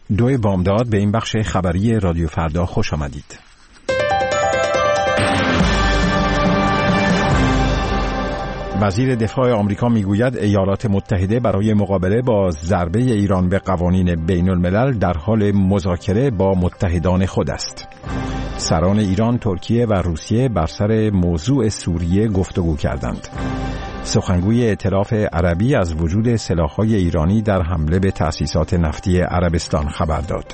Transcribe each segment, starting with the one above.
2 بامداد به این بخش خبری رادیو فردا خوش آمدید. وزیر دفاع آمریکا میگوید ایالات متحده برای مقابله با ضربه ایران به قوانین بین الملل در حال مذاکره با متحدان خود است. سران ایران، ترکیه و روسیه بر سر موضوع سوریه گفتگو کردند. سخنگوی ائتلاف عربی از وجود سلاح‌های ایرانی در حمله به تأسیسات نفتی عربستان خبر داد.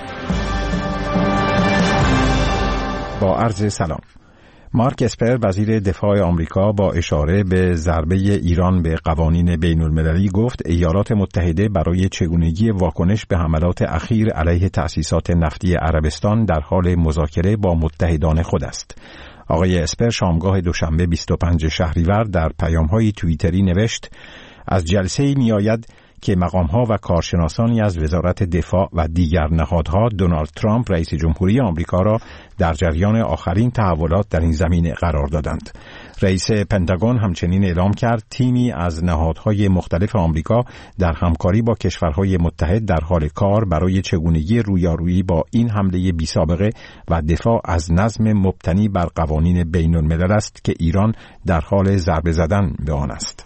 با عرض سلام. مارک اسپر وزیر دفاع آمریکا با اشاره به ضربه ایران به قوانین بین المللی گفت ایالات متحده برای چگونگی واکنش به حملات اخیر علیه تأسیسات نفتی عربستان در حال مذاکره با متحدان خود است. آقای اسپر شامگاه دوشنبه 25 شهریور در پیام‌های توییتری نوشت: از جلسه‌ای می‌آید که مقام‌ها و کارشناسانی از وزارت دفاع و دیگر نهادها دونالد ترامپ رئیس جمهوری آمریکا را در جریان آخرین تحولات در این زمینه قرار دادند. رئیس پنتاگون همچنین اعلام کرد تیمی از نهادهای مختلف آمریکا در همکاری با کشورهای متحد در حال کار برای چگونگی رویارویی با این حمله بی‌سابقه و دفاع از نظم مبتنی بر قوانین بین الملل است که ایران در حال ضربه زدن به آن است.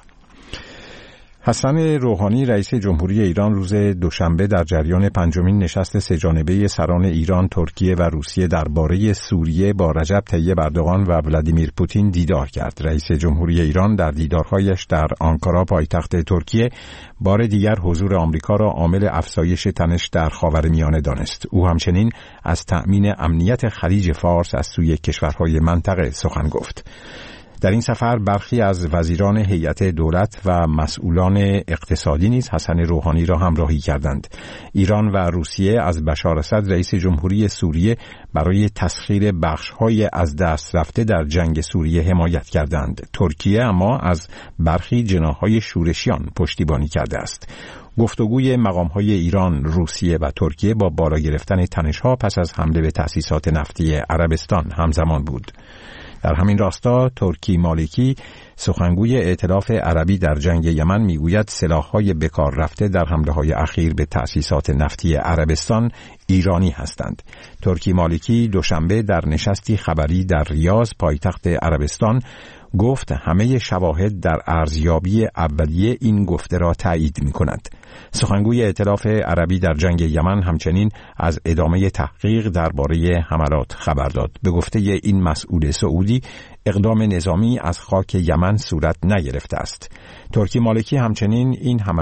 حسن روحانی رئیس جمهوری ایران روز دوشنبه در جریان 5مین نشست سه‌جانبه سران ایران، ترکیه و روسیه درباره سوریه با رجب طیب اردوغان و ولادیمیر پوتین دیدار کرد. رئیس جمهوری ایران در دیدارهایش در آنکارا پایتخت ترکیه بار دیگر حضور آمریکا را عامل افزایش تنش در خاورمیانه دانست. او همچنین از تأمین امنیت خلیج فارس از سوی کشورهای منطقه سخن گفت. در این سفر برخی از وزیران هیئت دولت و مسئولان اقتصادی نیز حسن روحانی را همراهی کردند. ایران و روسیه از بشار اسد رئیس جمهوری سوریه برای تسخیر بخش‌های از دست رفته در جنگ سوریه حمایت کردند. ترکیه اما از برخی جناح‌های شورشیان پشتیبانی کرده است. گفتگوی مقام‌های ایران، روسیه و ترکیه با بالا گرفتن تنش‌ها پس از حمله به تأسیسات نفتی عربستان همزمان بود. در همین راستا ترکی مالکی سخنگوی ائتلاف عربی در جنگ یمن میگوید سلاح‌های بکار رفته در حمله‌های اخیر به تأسیسات نفتی عربستان ایرانی هستند. ترکی مالکی دوشنبه در نشستی خبری در ریاض پایتخت عربستان گفت همه شواهد در ارزیابی اولیه این گفته را تایید می‌کند. سخنگوی ائتلاف عربی در جنگ یمن همچنین از ادامه تحقیق درباره حملات خبر داد. به گفته این مسئول سعودی اقدام نظامی از خاک یمن صورت نگرفته است. ترکی مالکی همچنین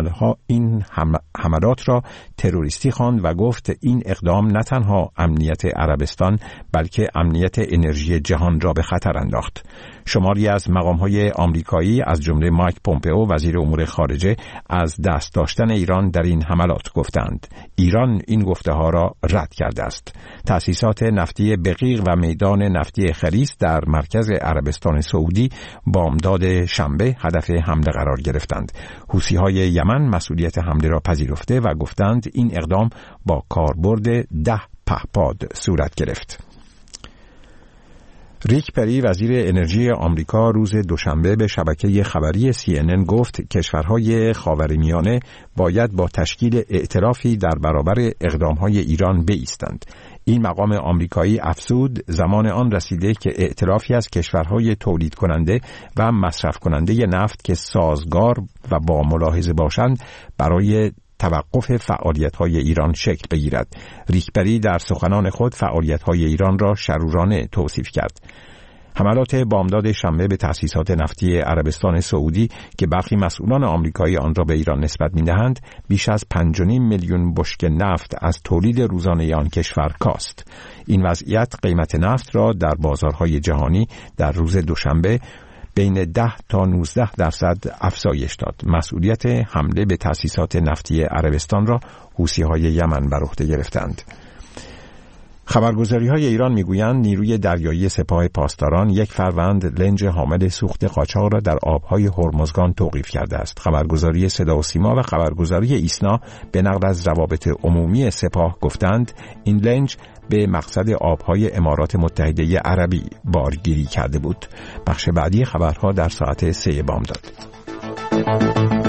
این حملات را تروریستی خواند و گفت این اقدام نه تنها امنیت عربستان بلکه امنیت انرژی جهان را به خطر انداخت. شماری از مقام‌های آمریکایی از جمله مایک پومپئو وزیر امور خارجه از دست داشتن ایران در این حملات گفتند. ایران این گفته‌ها را رد کرده است. تأسیسات نفتی بقیق و میدان نفتی خریس در مرکز عربستان سعودی بامداد شنبه هدف حمله قرار گرفتند. حوثی‌های یمن مسئولیت حمله را پذیرفته و گفتند این اقدام با کاربرد 10 پهپاد صورت گرفت. ریک پری وزیر انرژی آمریکا روز دوشنبه به شبکه خبری CNN گفت کشورهای خاورمیانه باید با تشکیل ائتلافی در برابر اقدامهای ایران بایستند. این مقام آمریکایی افزود زمان آن رسیده که ائتلافی از کشورهای تولید کننده و مصرف کننده نفت که سازگار و با ملاحظه باشند برای توقف فعالیت‌های ایران شکل بگیرد. ریکبری در سخنان خود فعالیت‌های ایران را شرورانه توصیف کرد. حملات بامداد شنبه به تأسیسات نفتی عربستان سعودی که برخی مسئولان آمریکایی آن را به ایران نسبت می‌دهند، بیش از 5.5 میلیون بشکه نفت از تولید روزانه آن کشور کاست. این وضعیت قیمت نفت را در بازارهای جهانی در روز دوشنبه بین 10 تا 19% افزایش داد. مسئولیت حمله به تأسیسات نفتی عربستان را حوثی‌های یمن بر عهده گرفتند. خبرگزاری‌های ایران می‌گویند نیروی دریایی سپاه پاسداران یک فروند لنج حامل سوخت قاچاق را در آب‌های هرمزگان توقیف کرده است. خبرگزاری صدا و سیما و خبرگزاری ایسنا به نقل از روابط عمومی سپاه گفتند این لنج به مقصد آب‌های امارات متحده عربی بارگیری کرده بود. بخش بعدی خبرها در ساعت 3 بامداد.